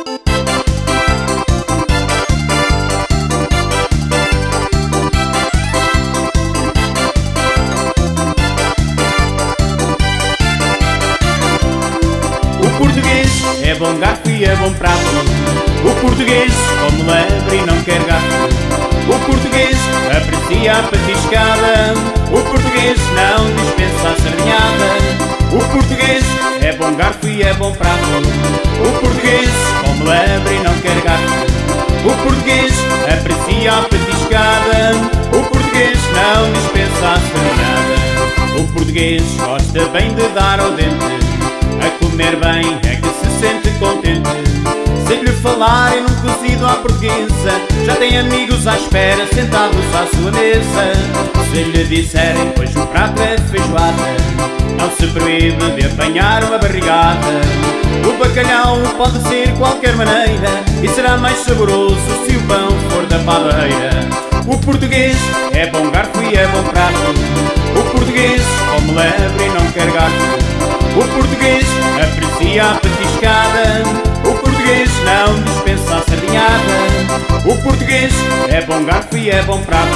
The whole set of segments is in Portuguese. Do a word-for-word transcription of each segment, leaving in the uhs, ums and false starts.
O português é bom garfo e é bom prato. O português come lebre e não quer gato. O português aprecia a patiscada. O português não dispensa a sardinhada. O português é bom garfo e é bom prato. O português come lebre e não quer gato. O português aprecia a patiscada. O português não dispensa a sardinhada. O português gosta bem de dar ao dente. A comer bem é que se sente contente. Se lhe falarem num cozido à portuguesa, já tem amigos à espera sentados à sua mesa. Se lhe disserem pois o prato é feijoada, não se proíbe de apanhar uma barrigada. O bacalhau pode ser qualquer maneira e será mais saboroso se o pão for da padeira. O português é bom garfo e é bom prato. O português come lebre e não quer gato. O português aprecia a patiscada. O português não dispensa a sardinhada. O português é bom garfo e é bom prato.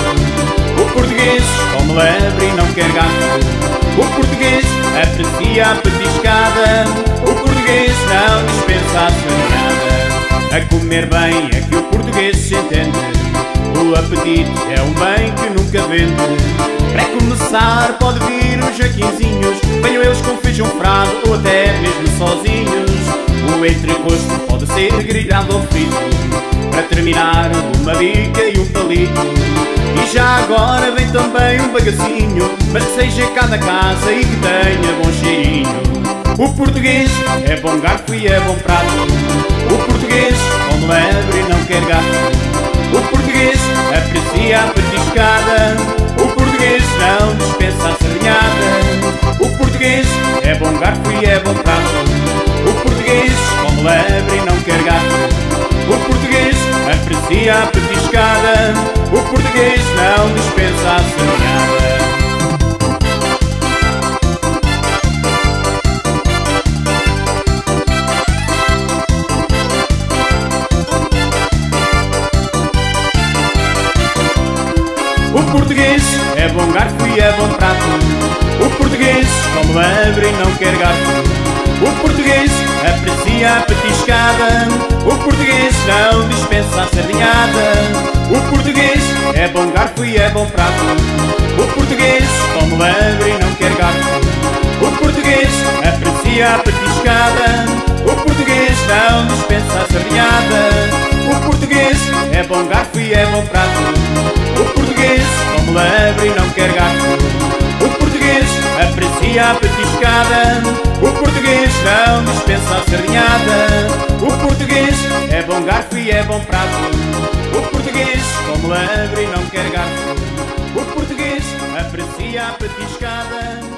O português come lebre e não quer gato. O português aprecia a patiscada. O português não dispensa a sardinhada. A comer bem é que o português se entende. O apetite é um bem que nunca vende. Para começar pode vir os jaquinzinhos, venham eles com feijão frado ou até mesmo sozinhos. O entrecosto pode ser grelhado ou frito. Para terminar, uma bica e um palito. E já agora vem também um bagacinho, mas que seja cá da casa e que tenha bom cheirinho. O português é bom garfo e é bom prato. O português come lebre e não quer gato. O português aprecia a patiscada. O português não dispensa a sardinhada. O português é bom garfo e é bom prato. O português come lebre e não quer gato. O português aprecia a patiscada. O português não dispensa a sardinhada. O português é bom garfo e é bom prato. O português come lebre e não quer gato. O português aprecia a patiscada. O português não dispensa a sardinhada. O português é bom garfo e é bom prato. O português come lebre e não quer gato. O português aprecia a patiscada. O português não dispensa a sardinhada. O português é bom garfo e é bom prato. O português come lebre e não quer gato. O português aprecia a patiscada. O português não dispensa a sardinhada. O português é bom garfo e é bom prato. O português come lebre e não quer gato. O português aprecia a patiscada.